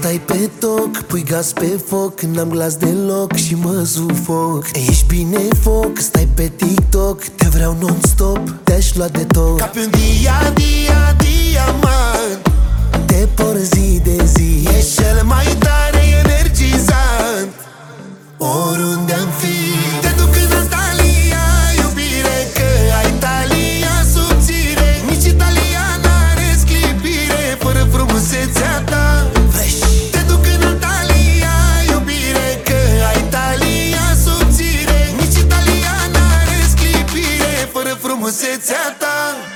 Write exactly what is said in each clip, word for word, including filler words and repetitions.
stai pe toc, pui gaz pe foc, n-am glas deloc și mă sufoc. Ești bine foc, stai pe TikTok, te vreau non-stop, te-aș lua de tot. Ca pe un dia, dia, diamant, te por zi de zi. ești cel mai tare energizant. Oriunde am fi, te duc în Antalya, iubire, că ai talia subțire. Nici Italia n-are sclipire fără frumusețea ta. fresh. Te duc în Antalya, iubire, că ai talia subțire. Nici Italia n-are sclipire fără frumusețea ta.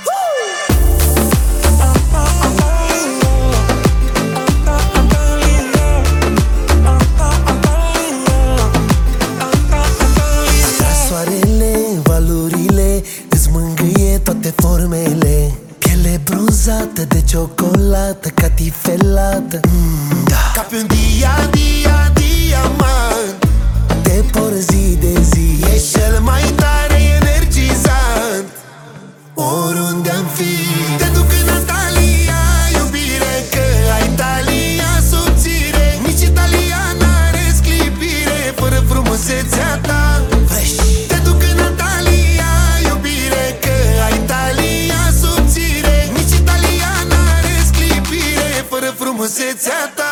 Îți mângâie toate formele, piele bronzată de ciocolată, catifelată, mm, da. Ca pe un dia, dia, diamant, te por zi de zi. ești cel mai tare energizant. Oriunde am fi, te duc în Antalya, iubire, că ai talia subțire. Nici Italia n-are sclipire fără frumusețea ta. fresh. Te duc în Antalya, iubire, că ai talia subțire. Nici Italia n-are sclipire fără frumusețea ta.